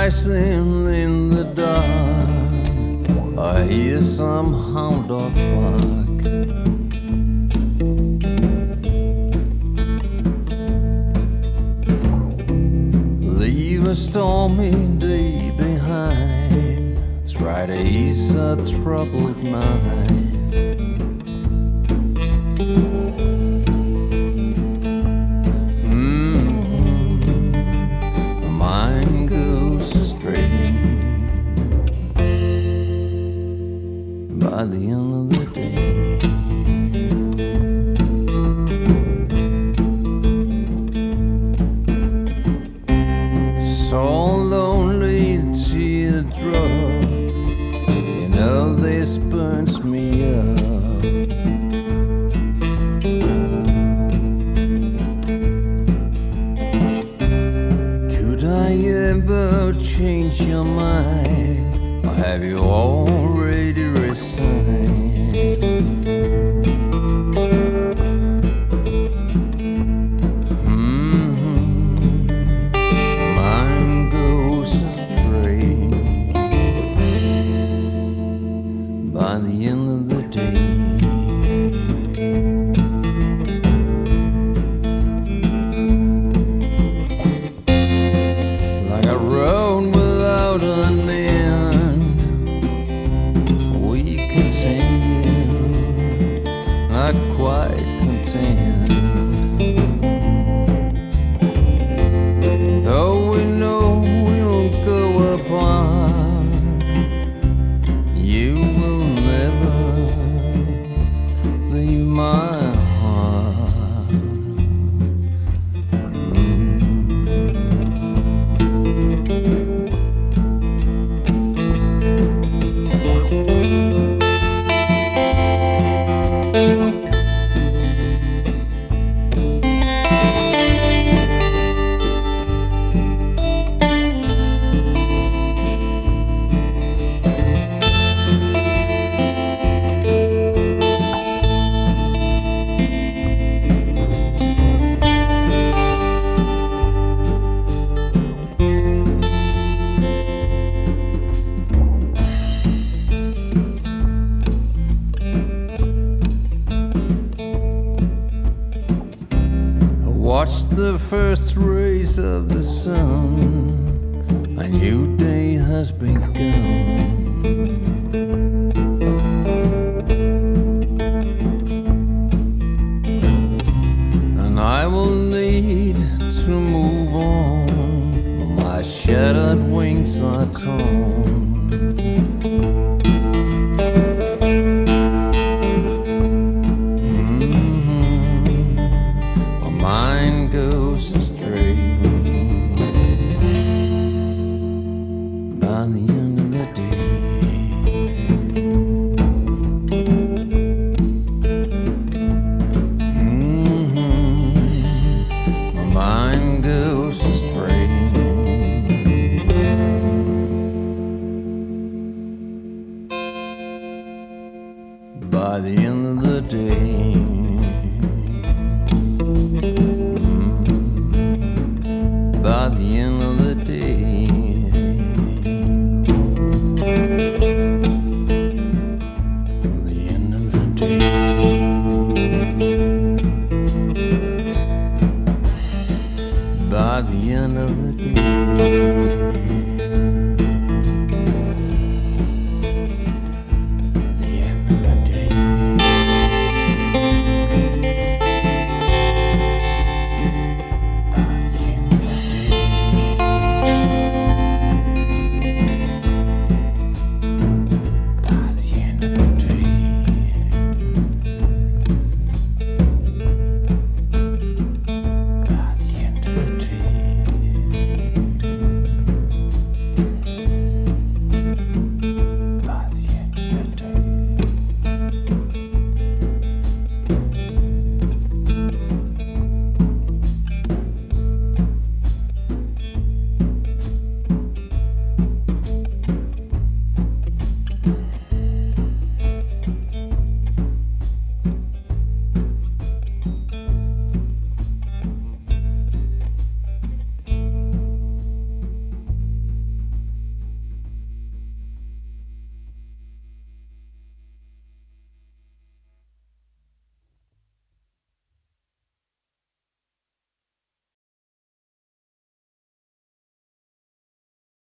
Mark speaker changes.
Speaker 1: rising in the dark, I hear some hound dog bark. Leave a stormy day behind, try to ease a troubled mind. By the end of the day, so lonely teardrop, you know this burns me up. Could I ever change your mind, or have you already resigned? Mind goes astray by the end of the day. Like a road without an end, we continue, not quite content. Though we know we'll go apart, you will never leave my heart. Watch the first rays of the sun, a new day has begun. And I will need to move on, my shattered wings are torn. Mind goes astray by the end of the day. My mind goes astray by the end of the day.